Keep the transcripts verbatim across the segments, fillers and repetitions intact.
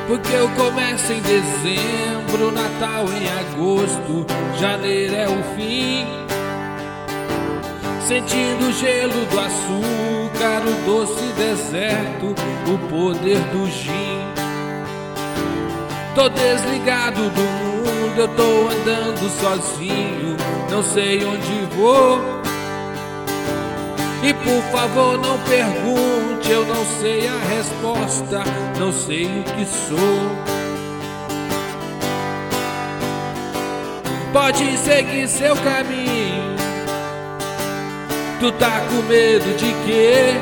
Porque eu começo em dezembro, Natal em agosto, janeiro é o fim. Sentindo o gelo do açúcar, o doce deserto, o poder do gin. Tô desligado do mundo, eu tô andando sozinho, não sei onde vou. E por favor não pergunte, eu não sei a resposta, não sei o que sou. Pode seguir seu caminho. Tu tá com medo de quê?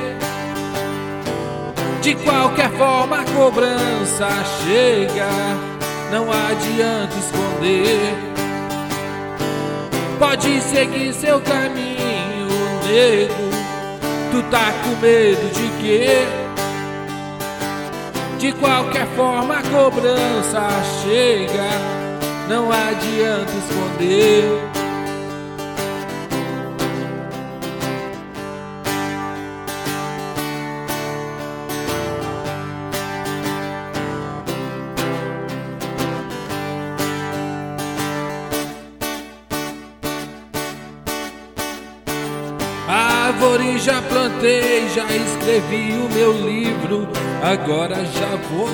De qualquer forma a cobrança chega, não adianta esconder. Pode seguir seu caminho, nego. Tu tá com medo de quê? De qualquer forma a cobrança chega, não adianta esconder. Árvore já plantei, já escrevi o meu livro, agora já vou.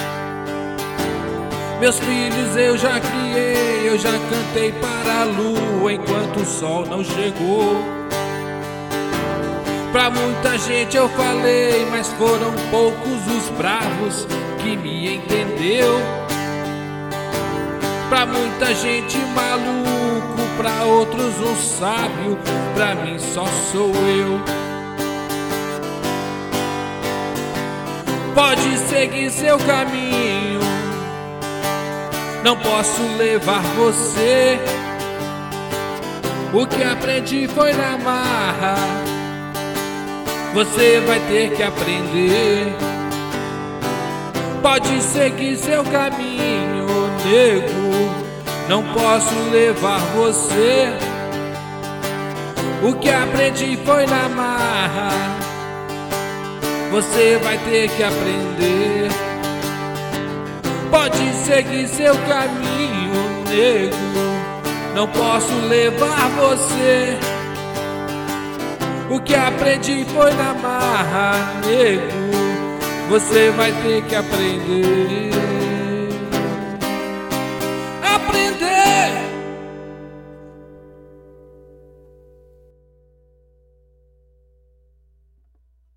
Meus filhos eu já criei, eu já cantei para a lua enquanto o sol não chegou. Pra muita gente eu falei, mas foram poucos os bravos que me entendeu. Pra muita gente maluco, pra outros um sábio, pra mim só sou eu. Pode seguir seu caminho, não posso levar você. O que aprendi foi na marra, você vai ter que aprender. Pode seguir seu caminho, nego, não posso levar você. O que aprendi foi na marra, você vai ter que aprender. Pode seguir seu caminho, nego, não posso levar você. O que aprendi foi na marra, nego, você vai ter que aprender. Aprender.